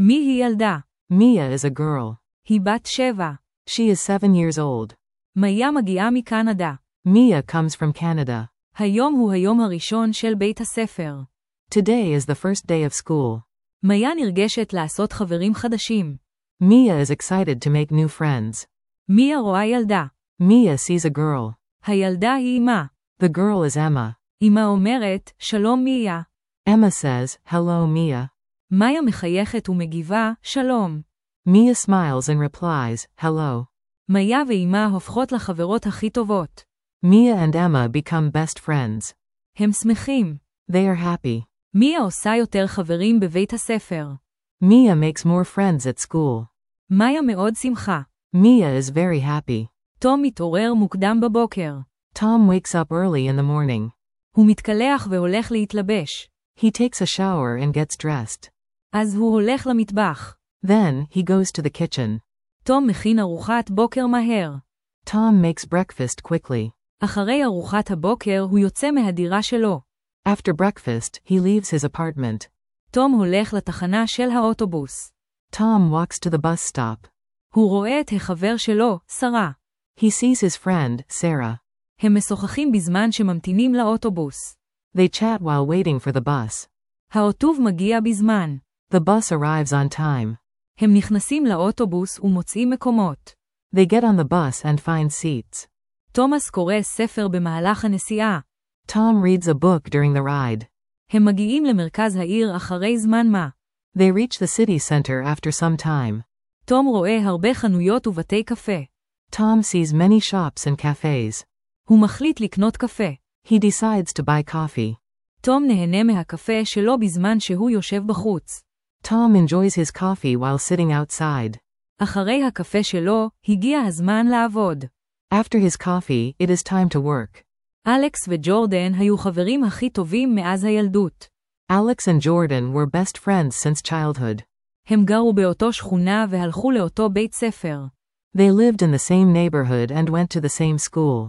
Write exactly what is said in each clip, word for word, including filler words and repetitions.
מי היא ילדה? Mia is a girl. היא בת שבע. She is seven years old. מאיה מגיעה מקנדה. Mia comes from Canada. היום הוא היום הראשון של בית הספר. Today is the first day of school. מאיה נרגשת לעשות חברים חדשים. Mia is excited to make new friends. מיה רואה ילדה. Mia sees a girl. הילדה היא אמה. The girl is Emma. אמה אומרת, שלום מיה. Emma says, hello Mia. מאיה מחייכת ומגיבה, שלום. Mia smiles and replies, hello. מאיה ואמה הופכות לחברות הכי טובות. Mia and Emma become best friends. הם שמחים. They are happy. מיה עושה יותר חברים בבית הספר. Mia makes more friends at school. מאיה מאוד שמחה. Mia is very happy. תום מתעורר מוקדם בבוקר. Tom wakes up early in the morning. הוא מתקלח והולך להתלבש. He takes a shower and gets dressed. אז הוא הולך למטבח. Then, he goes to the kitchen. תום מכין ארוחת בוקר מהר. Tom makes breakfast quickly. אחרי ארוחת הבוקר הוא יוצא מהדירה שלו. After breakfast, he leaves his apartment. תום הולך לתחנה של האוטובוס. Tom walks to the bus stop. הוא רואה את החבר שלו, שרה. He sees his friend, Sarah. הם משוחחים בזמן שממתינים לאוטובוס. They chat while waiting for the bus. האוטוב מגיע בזמן. The bus arrives on time. הם נכנסים לאוטובוס ומוצאים מקומות. They get on the bus and find seats. תומאס קורא ספר במהלך הנסיעה. Tom reads a book during the ride. הם מגיעים למרכז העיר אחרי זמן מה. They reach the city center after some time. תום רואה הרבה חנויות ובתי קפה. Tom sees many shops and cafes. הוא מחליט לקנות קפה. He decides to buy coffee. תום נהנה מהקפה שלו בזמן שהוא יושב בחוץ. Tom enjoys his coffee while sitting outside. אחרי הקפה שלו, הגיע הזמן לעבוד. After his coffee, it is time to work. אלכס וג'ורדן היו חברים הכי טובים מאז הילדות. Alex and Jordan were best friends since childhood. הם גרו באותו שכונה והלכו לאותו בית ספר. They lived in the same neighborhood and went to the same school.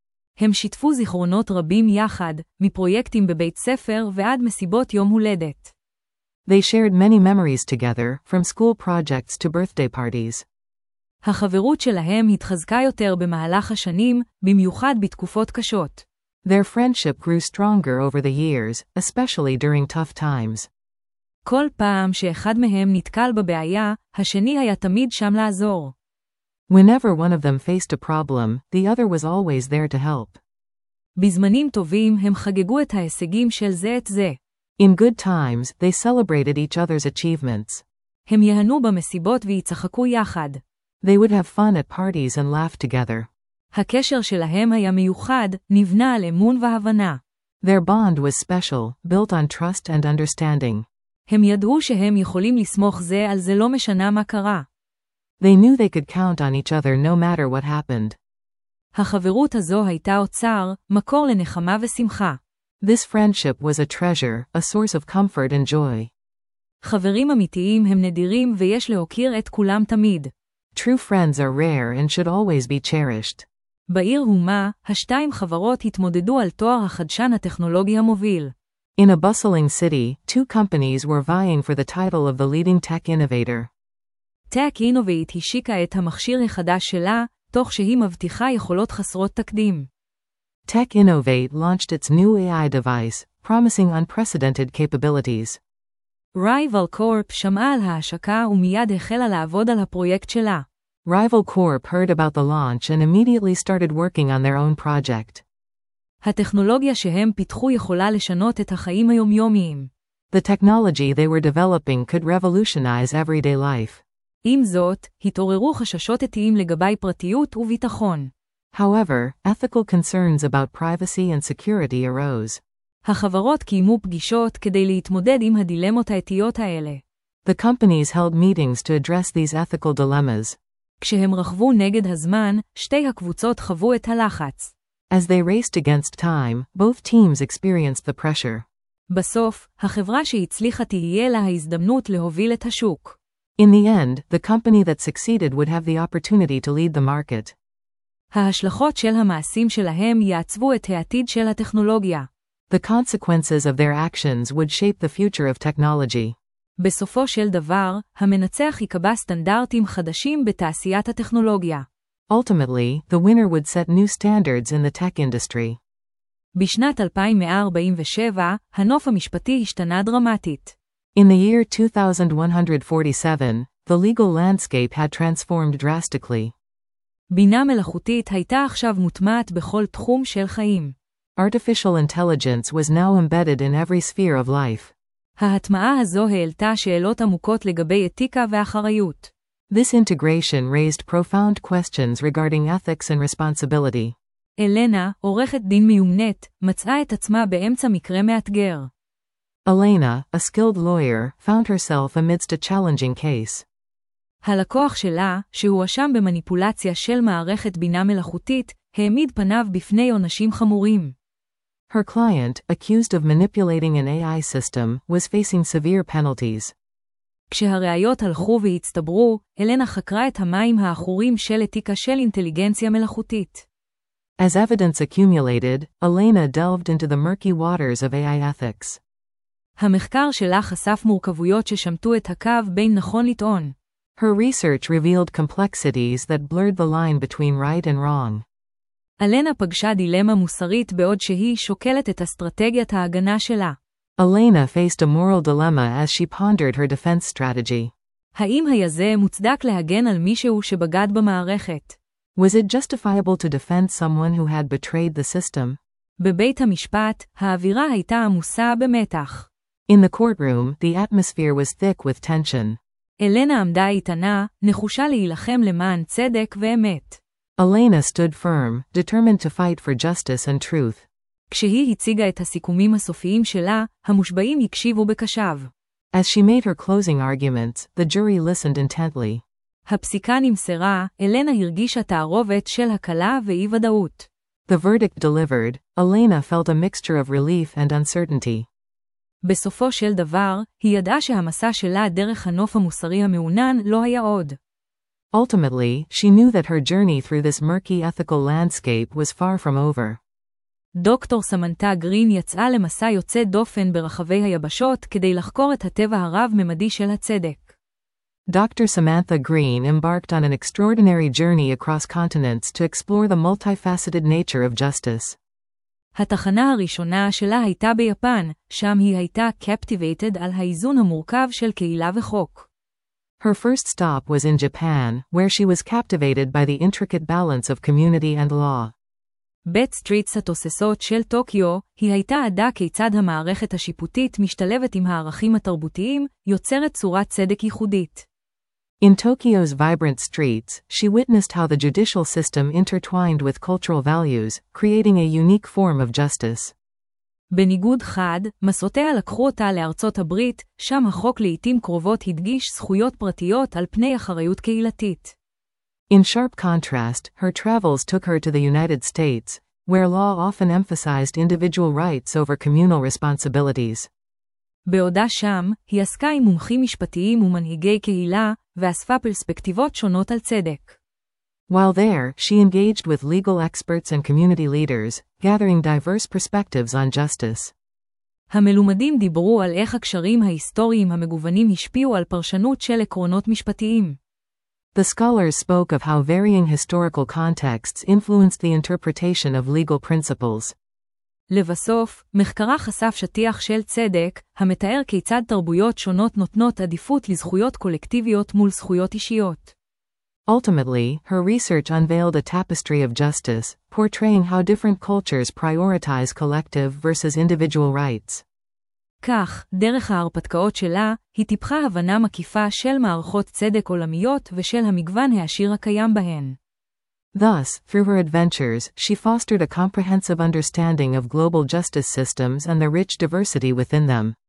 הם שיתפו זיכרונות רבים יחד, מפרויקטים בבית ספר ועד מסיבות יום הולדת. They shared many memories together, from school projects to birthday parties. החברות שלהם התחזקה יותר במהלך השנים, במיוחד בתקופות קשות. Their friendship grew stronger over the years, especially during tough times. כל פעם שאחד מהם נתקל בבעיה, השני היה תמיד שם לעזור. Whenever one of them faced a problem, the other was always there to help. בזמנים טובים הם חגגו את ההישגים של זה את זה. In good times, they celebrated each other's achievements. הם יהנו במסיבות ויצחקו יחד. They would have fun at parties and laugh together. הקשר שלהם היה מיוחד, נבנה על אמון והבנה. Their bond was special, built on trust and understanding. הם ידעו שהם יכולים לסמוך זה על זה לא משנה מה קרה. They knew they could count on each other no matter what happened. החברות הזו הייתה אוצר, מקור לנחמה ושמחה. This friendship was a treasure, a source of comfort and joy. חברים אמיתיים הם נדירים ויש להוקיר את כולם תמיד. True friends are rare and should always be cherished. בעיר הומה, השתיים חברות התמודדו על תואר החדשן הטכנולוגי המוביל. In a bustling city, two companies were vying for the title of the leading tech innovator. Tech Innovate השיקה את המכשיר החדש שלה, תוך שהיא מבטיחה יכולות חסרות תקדים. Tech Innovate launched its new A I device, promising unprecedented capabilities. Rival Corp שמעה על ההשקה ומיד החלה לעבוד על הפרויקט שלה. Rival Corp heard about the launch and immediately started working on their own project. הטכנולוגיה שהם פיתחו יכולה לשנות את החיים היומיומיים. The technology they were developing could revolutionize everyday life. עם זאת, התעוררו חששות אתיים לגבי פרטיות וביטחון. However, ethical concerns about privacy and security arose. החברות קיימו פגישות כדי להתמודד עם הדילמות האתיות האלה. The companies held meetings to address these ethical dilemmas. כשהם רכבו נגד הזמן, שתי הקבוצות חוו את הלחץ. As they raced against time, both teams experienced the pressure. בסוף, החברה שהצליחה תהיה לה ההזדמנות להוביל את השוק. In the end, the company that succeeded would have the opportunity to lead the market. ההשלכות של המעשים שלהם יעצבו את העתיד של הטכנולוגיה. The consequences of their actions would shape the future of technology. בסופו של דבר, המנצח יקבע סטנדרטים חדשים בתעשיית הטכנולוגיה. Ultimately, the winner would set new standards in the tech industry. בשנת אלפיים מאה ארבעים ושבע, הנוף המשפטי השתנה דרמטית. In the year two thousand one hundred forty-seven, the legal landscape had transformed drastically. בינה מלאכותית הייתה עכשיו מוטמעת בכל תחום של חיים. Artificial intelligence was now embedded in every sphere of life. ההטמעה הזו העלתה שאלות עמוקות לגבי אתיקה ואחריות. This integration raised profound questions regarding ethics and responsibility. אלנה, עורכת דין מיומנת, מצאה את עצמה באמצע מקרה מאתגר. Elena, a skilled lawyer, found herself amidst a challenging case. הלקוח שלה, שהואשם במניפולציה של מערכת בינה מלאכותית, העמיד פניו בפני עונשים חמורים. Her client, accused of manipulating an A I system, was facing severe penalties. כשהראיות הלכו והצטברו, אלנה חקרה את המים העכורים של אתיקה של אינטליגנציה מלאכותית. As evidence accumulated, Elena delved into the murky waters of A I ethics. המחקר שלה חשף מורכבויות ששמטו את הקו בין נכון לטעון. Her research revealed complexities that blurred the line between right and wrong. אלנה פגשה דילמה מוסרית בעוד שהיא שוקלת את אסטרטגיית ההגנה שלה. Elena faced a moral dilemma as she pondered her defense strategy. האם היה זה מוצדק להגן על מישהו שבגד במערכת? Was it justifiable to defend someone who had betrayed the system? בבית המשפט, האווירה הייתה עמוסה במתח. In the courtroom, the atmosphere was thick with tension. אלנה עמדה איתנה, נחושה להילחם למען צדק ואמת. Elena stood firm, determined to fight for justice and truth. כשהיא הציגה את הסיכומים הסופיים שלה, המושבעים הקשיבו בקשב. As she made her closing arguments, the jury listened intently. הפסיקה נמסרה, אלנה הרגישה תערובת של הקלה ואי-ודאות. The verdict delivered, Elena felt a mixture of relief and uncertainty. בסופו של דבר, היא ידעה שהמסע שלה דרך הנוף המוסרי המעונן לא היה עוד. Ultimately, she knew that her journey through this murky ethical landscape was far from over. דוקטור סמנתה גרין יצאה למסע יוצא דופן ברחבי היבשות כדי לחקור את הטבע הרב-ממדי של הצדק. Doctor Samantha Green embarked on an extraordinary journey across continents to explore the multifaceted nature of justice. התחנה הראשונה שלה הייתה ביפן, שם היא הייתה captivated על האיזון המורכב של קהילה וחוק. Her first stop was in Japan, where she was captivated by the intricate balance of community and law. בית סטריטס התוססות של טוקיו, היא הייתה עדה כיצד המערכת השיפוטית משתלבת עם הערכים התרבותיים, יוצרת צורת צדק ייחודית. In Tokyo's vibrant streets, she witnessed how the judicial system intertwined with cultural values, creating a unique form of justice. בניגוד חד, מסעותיה לקחו אותה לארצות הברית, שם החוק לעתים קרובות הדגיש זכויות פרטיות על פני אחריות קהילתית. In sharp contrast, her travels took her to the United States, where law often emphasized individual rights over communal responsibilities. בעודה שם, היא עסקה עם מומחים משפטיים ומנהיגי קהילה, ואספה פרספקטיבות שונות על צדק. While there, she engaged with legal experts and community leaders, gathering diverse perspectives on justice. המלומדים דיברו על איך הקשרים ההיסטוריים המגוונים השפיעו על פרשנות של עקרונות משפטיים. The scholars spoke of how varying historical contexts influenced the interpretation of legal principles. לבסוף, מחקרה חשף שטיח של צדק, המתאר כיצד תרבויות שונות נותנות עדיפות לזכויות קולקטיביות מול זכויות אישיות. Ultimately, her research unveiled a tapestry of justice, portraying how different cultures prioritize collective versus individual rights. כך, דרך ההרפתקאות שלה, היא טיפחה הבנה מקיפה של מערכות צדק עולמיות ושל המגוון העשיר הקיים בהן. Thus, through her adventures, she fostered a comprehensive understanding of global justice systems and the rich diversity within them.